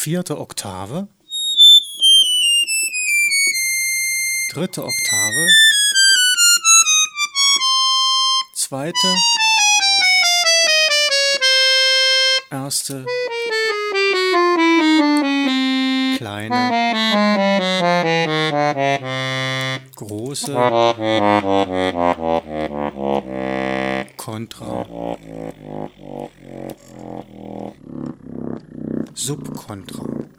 4. Oktave, 3. Oktave, 2., 1., kleine, große, Kontra, Subkontra.